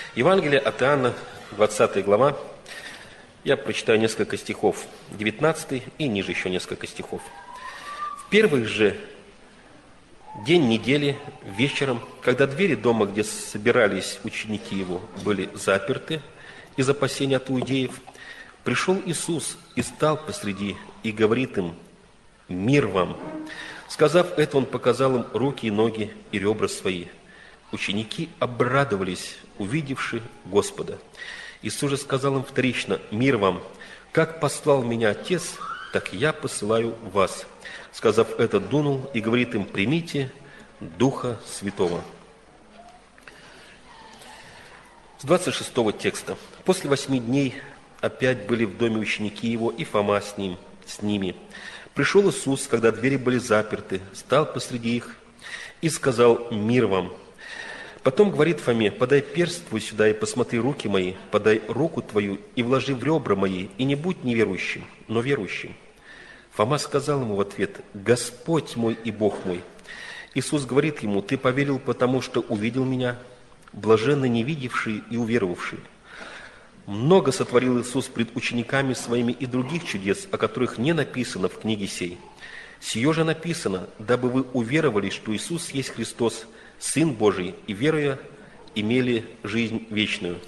Евангелие от Иоанна, 20 глава. Я прочитаю несколько стихов, 19 и ниже еще несколько стихов. В первый же день недели вечером, когда двери дома, где собирались ученики его, были заперты из опасения от иудеев, пришел Иисус и стал посреди и говорит им: «Мир вам!» Сказав это, Он показал им руки и ноги и ребра свои. Ученики обрадовались, увидевши Господа. Иисус же сказал им вторично: «Мир вам! Как послал меня Отец, так я посылаю вас». Сказав это, дунул и говорит им: «Примите Духа Святого». С 26 текста. «После 8 дней опять были в доме ученики Его, и Фома с ними. Пришел Иисус, когда двери были заперты, стал посреди их и сказал: «Мир вам!» Потом говорит Фоме: «Подай перст твой сюда и посмотри руки мои, подай руку твою и вложи в ребра мои, и не будь неверующим, но верующим». Фома сказал ему в ответ: «Господь мой и Бог мой». Иисус говорит ему: «Ты поверил, потому что увидел меня? Блаженны невидевшие и уверовавшие». Много сотворил Иисус пред учениками своими и других чудес, о которых не написано в книге сей. Сие же написано, дабы вы уверовали, что Иисус есть Христос, Сын Божий, и, веруя, имели жизнь вечную.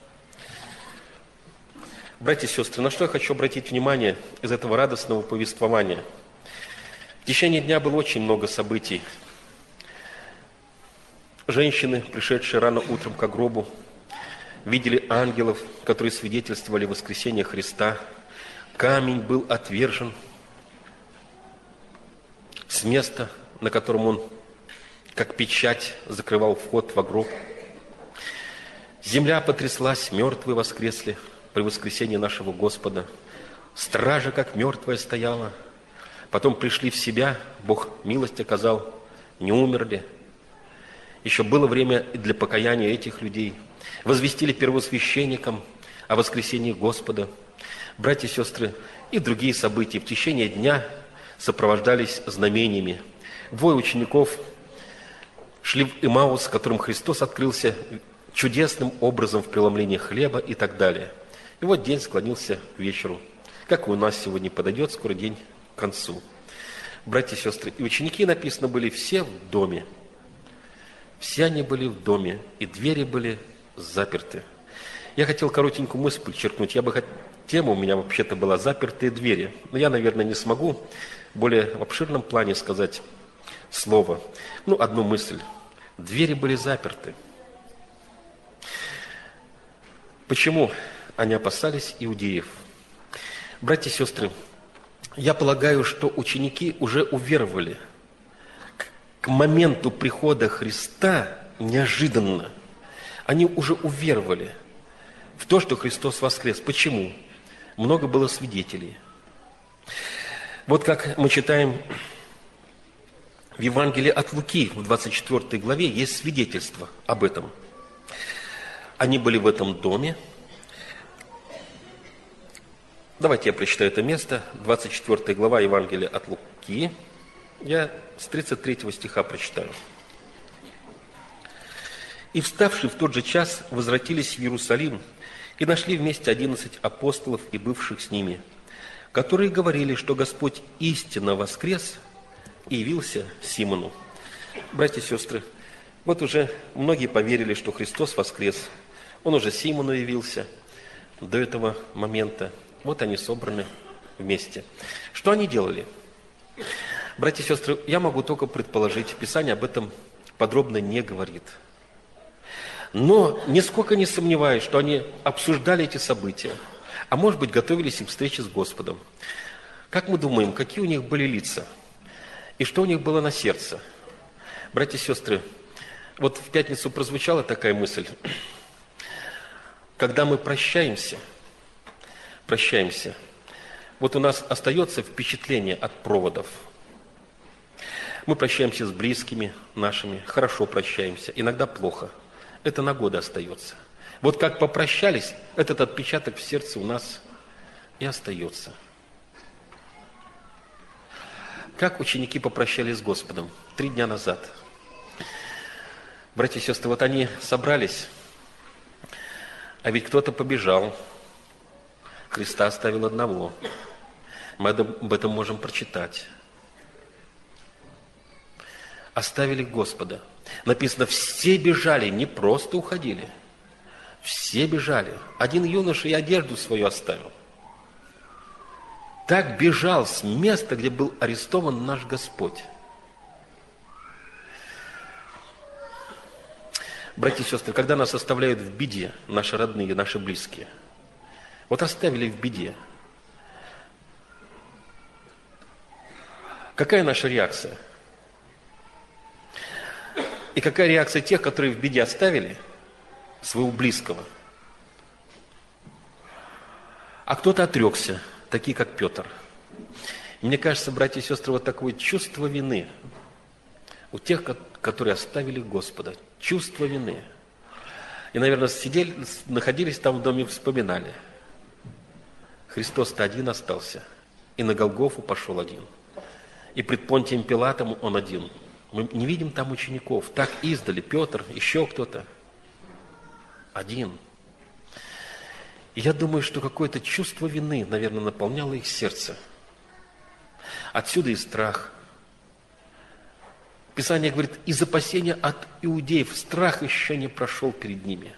Братья и сестры, на что я хочу обратить внимание из этого радостного повествования? В течение дня было очень много событий. Женщины, пришедшие рано утром к гробу, видели ангелов, которые свидетельствовали воскресение Христа. Камень был отвержен с места, на котором он, как печать, закрывал вход во гроб. Земля потряслась, мертвые воскресли при воскресении нашего Господа. Стража, как мертвая, стояла. Потом пришли в себя, Бог милость оказал, не умерли. Еще было время для покаяния этих людей. Возвестили первосвященникам о воскресении Господа. Братья и сестры, и другие события в течение дня сопровождались знамениями. Двое учеников шли в Имаус, которым Христос открылся чудесным образом в преломлении хлеба и так далее. И вот день склонился к вечеру. Как и у нас сегодня подойдет скоро день к концу. Братья и сестры, и ученики, написано, были все в доме. Все они были в доме, и двери были заперты. Я хотел коротенькую мысль подчеркнуть. Тема у меня вообще-то была «Запертые двери». Но я, наверное, не смогу более в обширном плане сказать слово. Одну мысль. Двери были заперты. Почему они опасались иудеев? Братья и сестры, я полагаю, что ученики уже уверовали. К моменту прихода Христа неожиданно они уже уверовали в то, что Христос воскрес. Почему? Много было свидетелей. Вот как мы читаем в Евангелии от Луки, в 24 главе, есть свидетельство об этом. Они были в этом доме. Давайте я прочитаю это место. 24 глава Евангелия от Луки. Я с 33 стиха прочитаю. «И, вставшие в тот же час, возвратились в Иерусалим и нашли вместе 11 апостолов и бывших с ними, которые говорили, что Господь истинно воскрес и явился Симону». Братья и сестры, вот уже многие поверили, что Христос воскрес. Он уже Симону явился до этого момента. Вот они собраны вместе. Что они делали? Братья и сестры, я могу только предположить, Писание об этом подробно не говорит. Но нисколько не сомневаюсь, что они обсуждали эти события, а может быть, готовились к встрече с Господом. Как мы думаем, какие у них были лица? И что у них было на сердце? Братья и сестры, вот в пятницу прозвучала такая мысль. Когда мы прощаемся, вот у нас остается впечатление от проводов. Мы прощаемся с близкими нашими, хорошо прощаемся, иногда плохо. Это на годы остается. Вот как попрощались, этот отпечаток в сердце у нас и остается. Как ученики попрощались с Господом 3 дня назад. Братья и сестры, вот они собрались, А ведь кто-то побежал, Христа оставил одного. Мы об этом можем прочитать. Оставили Господа. Написано, все бежали, не просто уходили. Все бежали. Один юноша и одежду свою оставил. Так бежал с места, где был арестован наш Господь. Братья и сестры, когда нас оставляют в беде, наши родные, наши близкие, вот оставили в беде, какая наша реакция? И какая реакция тех, которые в беде оставили своего близкого? А кто-то отрекся, такие как Петр. И мне кажется, братья и сестры, вот такое чувство вины у тех, которые оставили Господа. Чувство вины. И, наверное, находились там в доме и вспоминали. Христос-то один остался. И на Голгофу пошел один. И пред Понтием Пилатом он один. Мы не видим там учеников. Так издали Петр, еще кто-то. Один. И я думаю, что какое-то чувство вины, наверное, наполняло их сердце. Отсюда и страх. Писание говорит, из опасения от иудеев страх еще не прошел перед ними.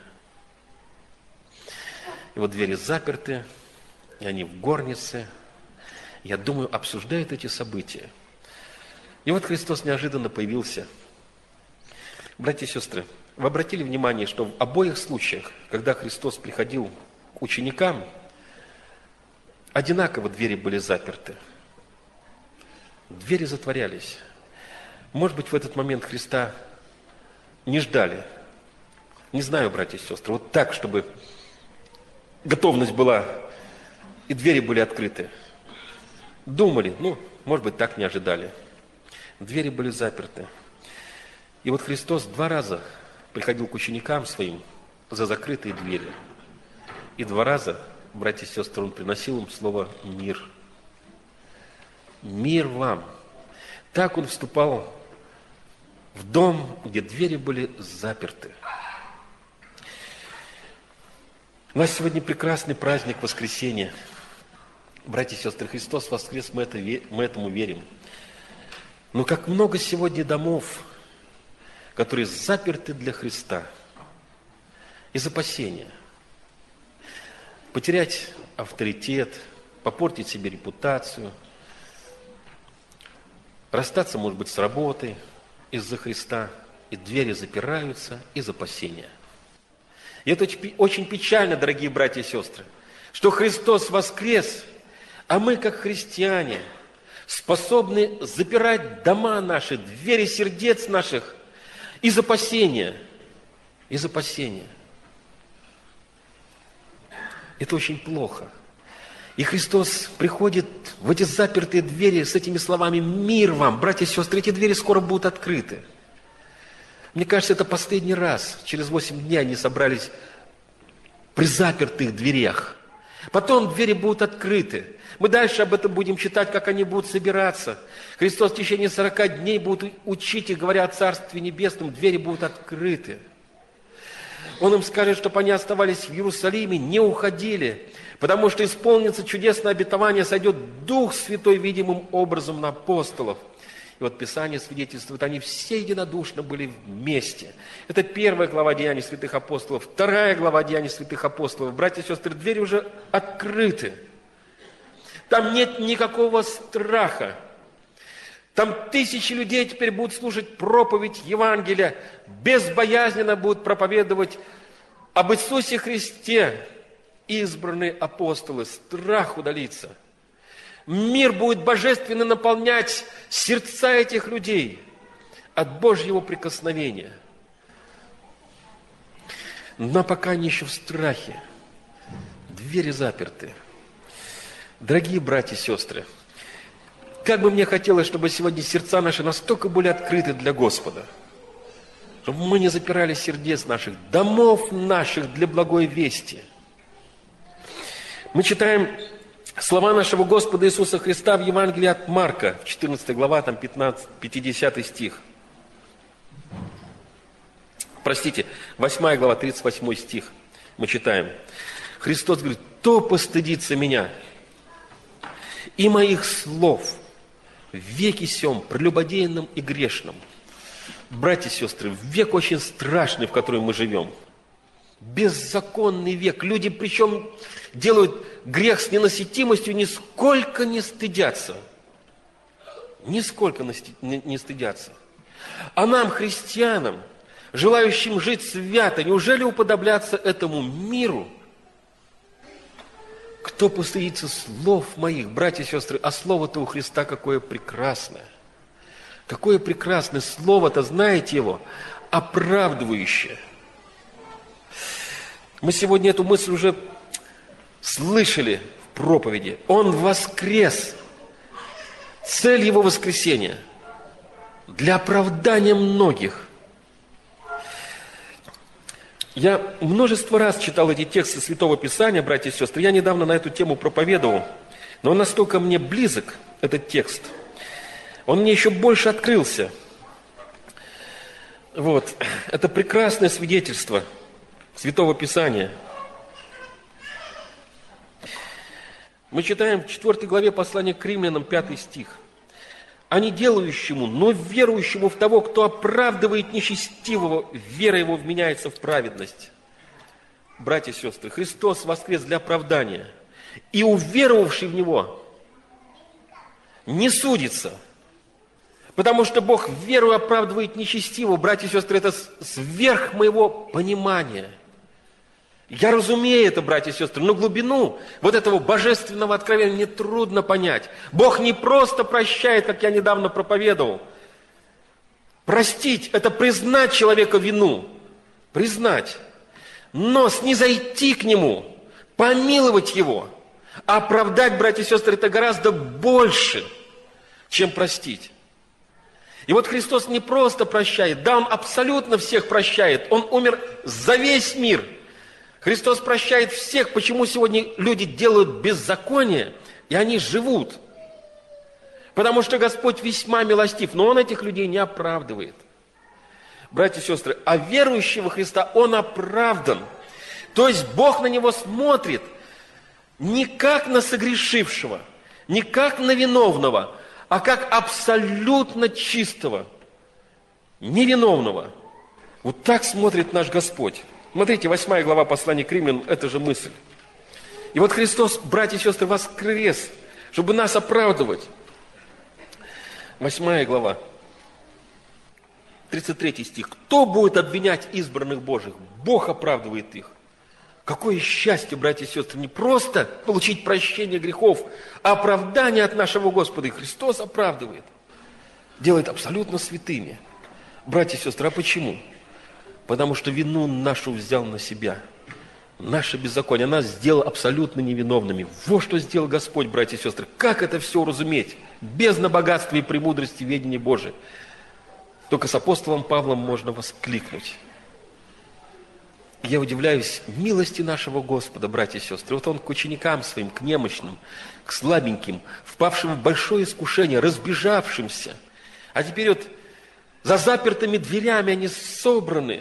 И вот двери заперты, и они в горнице. Я думаю, обсуждают эти события. И вот Христос неожиданно появился. Братья и сестры, вы обратили внимание, что в обоих случаях, когда Христос приходил к ученикам, одинаково двери были заперты. Двери затворялись. Может быть, в этот момент Христа не ждали. Не знаю, братья и сестры, вот так, чтобы готовность была, и двери были открыты. Думали, может быть, так не ожидали. Двери были заперты. И вот Христос 2 раза приходил к ученикам своим за закрытые двери. И 2 раза, братья и сестры, Он приносил им слово «мир». «Мир вам». Так Он вступал в дом, где двери были заперты. У нас сегодня прекрасный праздник Воскресения. Братья и сестры, Христос воскрес, мы этому верим. Но как много сегодня домов, которые заперты для Христа из опасения. Потерять авторитет, попортить себе репутацию, расстаться, может быть, с работой из-за Христа, и двери запираются из опасения. И это очень печально, дорогие братья и сестры, что Христос воскрес, а мы, как христиане, способны запирать дома наши, двери сердец наших из опасения. Из опасения. Это очень плохо. И Христос приходит в эти запертые двери с этими словами «Мир вам!» Братья и сестры, эти двери скоро будут открыты. Мне кажется, это последний раз. Через 8 дней они собрались при запертых дверях. Потом двери будут открыты. Мы дальше об этом будем читать, как они будут собираться. Христос в течение 40 дней будет учить их, говоря о Царстве Небесном, двери будут открыты. Он им скажет, чтобы они оставались в Иерусалиме, не уходили, потому что исполнится чудесное обетование, сойдет Дух Святой видимым образом на апостолов. И вот Писание свидетельствует, они все единодушно были вместе. Это 1 глава Деяний святых апостолов, 2 глава Деяний святых апостолов. Братья и сестры, двери уже открыты. Там нет никакого страха. Там тысячи людей теперь будут слушать проповедь Евангелия, безбоязненно будут проповедовать об Иисусе Христе. Избранные апостолы, страх удалится. Мир будет божественно наполнять сердца этих людей от Божьего прикосновения. Но пока они еще в страхе. Двери заперты. Дорогие братья и сестры, как бы мне хотелось, чтобы сегодня сердца наши настолько были открыты для Господа, чтобы мы не запирали сердец наших, домов наших для благой вести. Мы читаем слова нашего Господа Иисуса Христа в Евангелии от Марка, 14 глава, там 50 стих. 8 глава, 38 стих. Мы читаем. Христос говорит: кто постыдится меня и моих слов в веке сем, прелюбодейном и грешном. Братья и сестры, век очень страшный, в котором мы живем. Беззаконный век. Люди, причем, делают грех с ненасытимостью, нисколько не стыдятся. Нисколько не стыдятся. А нам, христианам, желающим жить свято, неужели уподобляться этому миру? Кто постыдится слов моих, братья и сестры, а слово-то у Христа какое прекрасное. Какое прекрасное слово-то, знаете его, оправдывающее. Мы сегодня эту мысль уже слышали в проповеди. Он воскрес. Цель его воскресения для оправдания многих. Я множество раз читал эти тексты Святого Писания, братья и сестры. Я недавно на эту тему проповедовал, но он настолько мне близок, этот текст. Он мне еще больше открылся. Вот. Это прекрасное свидетельство Святого Писания. Мы читаем в 4 главе послания к Римлянам, 5 стих. «А не делающему, но верующему в того, кто оправдывает нечестивого, вера его вменяется в праведность». Братья и сестры, Христос воскрес для оправдания. И уверовавший в Него не судится. Потому что Бог веру оправдывает нечестивого. Братья и сестры, это сверх моего понимания. Я разумею это, братья и сестры, но глубину вот этого божественного откровения мне трудно понять. Бог не просто прощает, как я недавно проповедовал. Простить – это признать человека вину. Признать. Но снизойти к Нему, помиловать Его, оправдать, братья и сестры, это гораздо больше, чем простить. И вот Христос не просто прощает, да, Он абсолютно всех прощает. Он умер за весь мир. Христос прощает всех. Почему сегодня люди делают беззаконие, и они живут? Потому что Господь весьма милостив, но Он этих людей не оправдывает. Братья и сестры, а верующий во Христа, он оправдан. То есть Бог на него смотрит не как на согрешившего, не как на виновного, а как абсолютно чистого, невиновного. Вот так смотрит наш Господь. Смотрите, 8 глава послания к Римлянам, это же мысль. И вот Христос, братья и сестры, воскрес, чтобы нас оправдывать. 8 глава, 33 стих. «Кто будет обвинять избранных Божьих? Бог оправдывает их». Какое счастье, братья и сестры, не просто получить прощение грехов, а оправдание от нашего Господа. И Христос оправдывает, делает абсолютно святыми. Братья и сестры, а почему? Потому что вину нашу взял на себя. Наше беззаконие нас сделал абсолютно невиновными. Вот что сделал Господь, братья и сестры. Как это все уразуметь? Бездна богатства и премудрости ведения Божия. Только с апостолом Павлом можно воскликнуть. Я удивляюсь милости нашего Господа, братья и сестры. Вот Он к ученикам своим, к немощным, к слабеньким, впавшим в большое искушение, разбежавшимся. А теперь вот за запертыми дверями они собраны.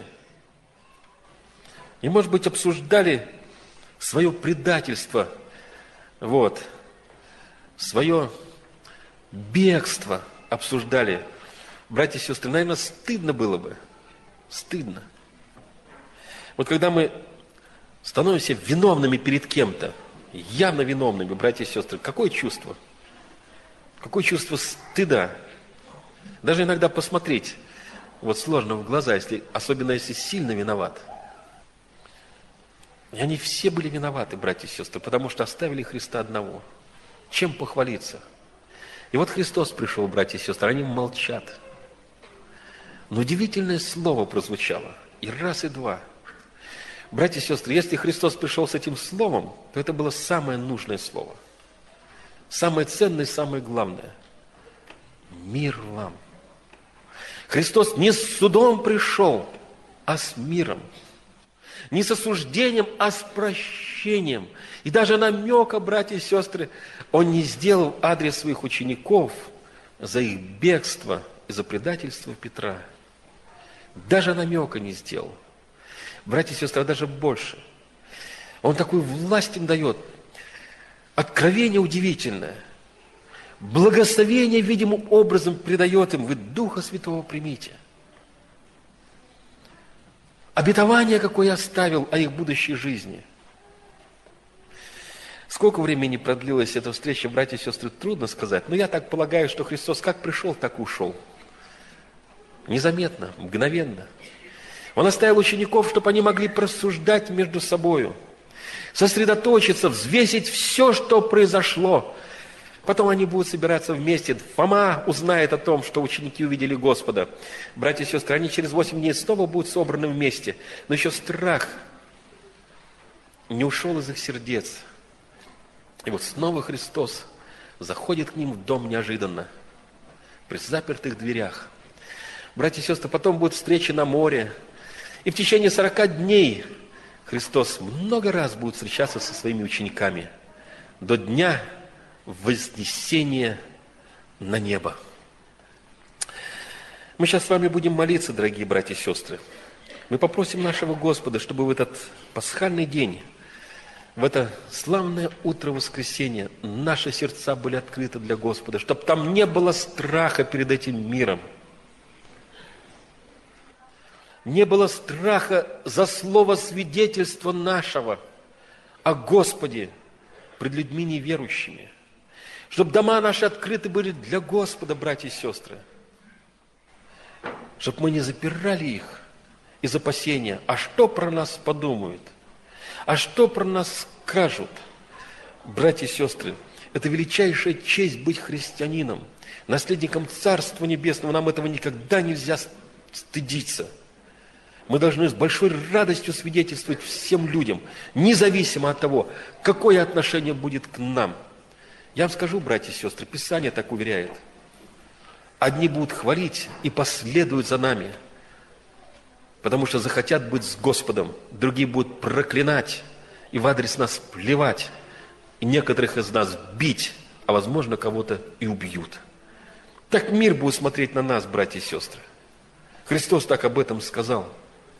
И, может быть, обсуждали свое предательство, вот, свое бегство обсуждали. Братья и сестры, наверное, стыдно было бы. Стыдно. Вот когда мы становимся виновными перед кем-то, явно виновными, братья и сестры, какое чувство? Какое чувство стыда? Даже иногда посмотреть, вот сложно в глаза, особенно если сильно виноват. И они все были виноваты, братья и сестры, потому что оставили Христа одного. Чем похвалиться? И вот Христос пришел, братья и сестры, они молчат. Но удивительное слово прозвучало. И раз, и два. Братья и сестры, если Христос пришел с этим словом, то это было самое нужное слово. Самое ценное, самое главное. Мир вам. Христос не с судом пришел, а с миром. Не с осуждением, а с прощением. И даже намека, братья и сестры, Он не сделал в адрес своих учеников за их бегство и за предательство Петра. Даже намека не сделал. Братья и сестры, а даже больше. Он такую власть им дает. Откровение удивительное. Благословение видимым образом придает им. Вы Духа Святого примите. Обетование, какое оставил о их будущей жизни. Сколько времени продлилась эта встреча, братья и сестры, трудно сказать. Но я так полагаю, что Христос как пришел, так и ушел. Незаметно, мгновенно. Он оставил учеников, чтобы они могли просуждать между собою, сосредоточиться, взвесить все, что произошло. Потом они будут собираться вместе. Фома узнает о том, что ученики увидели Господа. Братья и сестры, они через 8 дней снова будут собраны вместе. Но еще страх не ушел из их сердец. И вот снова Христос заходит к ним в дом неожиданно, при запертых дверях. Братья и сестры, потом будет встреча на море. И в течение 40 дней Христос много раз будет встречаться со своими учениками до дня вознесения на небо. Мы сейчас с вами будем молиться, дорогие братья и сестры. Мы попросим нашего Господа, чтобы в этот пасхальный день, в это славное утро воскресенья наши сердца были открыты для Господа, чтобы там не было страха перед этим миром. Не было страха за слово свидетельства нашего о Господе пред людьми неверующими. Чтобы дома наши открыты были для Господа, братья и сестры. Чтобы мы не запирали их из опасения. А что про нас подумают? А что про нас скажут? Братья и сестры, это величайшая честь быть христианином, наследником Царства Небесного. Нам этого никогда нельзя стыдиться. Мы должны с большой радостью свидетельствовать всем людям, независимо от того, какое отношение будет к нам. Я вам скажу, братья и сестры, Писание так уверяет. Одни будут хвалить и последуют за нами, потому что захотят быть с Господом. Другие будут проклинать и в адрес нас плевать. И некоторых из нас бить, а возможно, кого-то и убьют. Так мир будет смотреть на нас, братья и сестры. Христос так об этом сказал.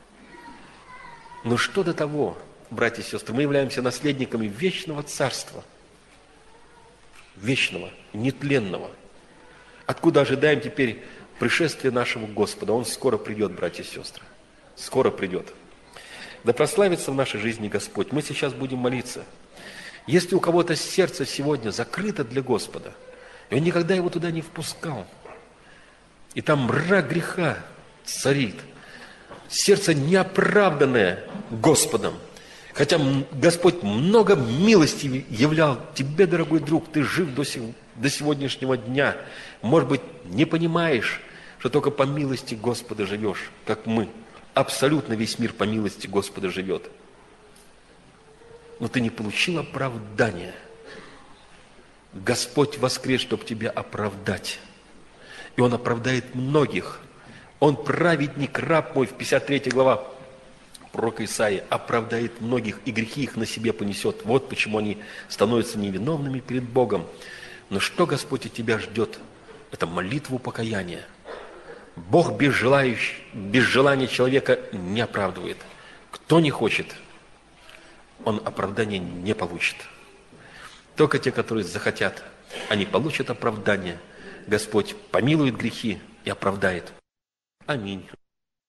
Но что до того, братья и сестры, мы являемся наследниками вечного царства. Вечного, нетленного. Откуда ожидаем теперь пришествия нашего Господа? Он скоро придет, братья и сестры. Скоро придет. Да прославится в нашей жизни Господь. Мы сейчас будем молиться. Если у кого-то сердце сегодня закрыто для Господа, и он никогда его туда не впускал, и там мрак греха царит, сердце неоправданное Господом, хотя Господь много милости являл тебе, дорогой друг, ты жив до сегодняшнего дня, может быть, не понимаешь, что только по милости Господа живешь, как мы. Абсолютно весь мир по милости Господа живет. Но ты не получил оправдания. Господь воскрес, чтобы тебя оправдать. И Он оправдает многих. Он праведник, раб мой, в 53 глава пророка Исаии, оправдает многих, и грехи их на себе понесет. Вот почему они становятся невиновными перед Богом. Но что Господь от тебя ждет? Это молитву покаяния. Бог без желания человека не оправдывает. Кто не хочет, он оправдания не получит. Только те, которые захотят, они получат оправдание. Господь помилует грехи и оправдает. Аминь.